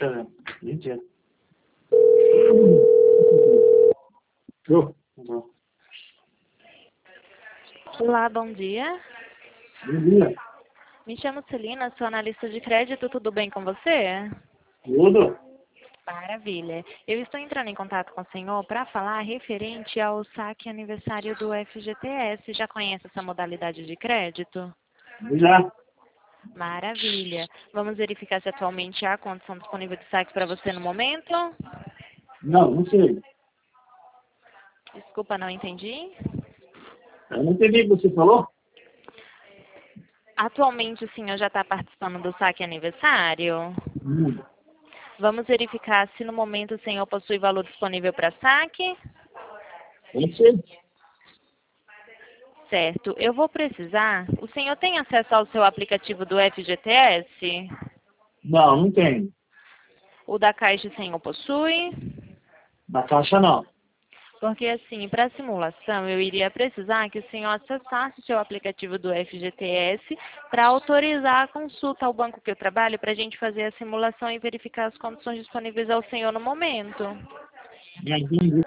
Deixa eu ver. Mentira. Tô. Olá, bom dia. Bom dia. Me chamo Celina, sou analista de crédito, tudo bem com você? Tudo? Maravilha. Eu estou entrando em contato com o senhor para falar referente ao saque aniversário do FGTS. Já conhece essa modalidade de crédito? Já? Maravilha. Vamos verificar se atualmente há condição disponível de saque para você no momento? Não sei. Desculpa, não entendi. Eu não entendi o que você falou. Atualmente o senhor já está participando do saque aniversário? Hum. Vamos verificar se no momento o senhor possui valor disponível para saque? Pode ser. Certo. Eu vou precisar. O senhor tem acesso ao seu aplicativo do FGTS? Não tem. O da Caixa o senhor possui? Na caixa não. Porque assim, para a simulação, eu iria precisar que o senhor acessasse o seu aplicativo do FGTS para autorizar a consulta ao banco que eu trabalho para a gente fazer a simulação e verificar as condições disponíveis ao senhor no momento. Já entendi.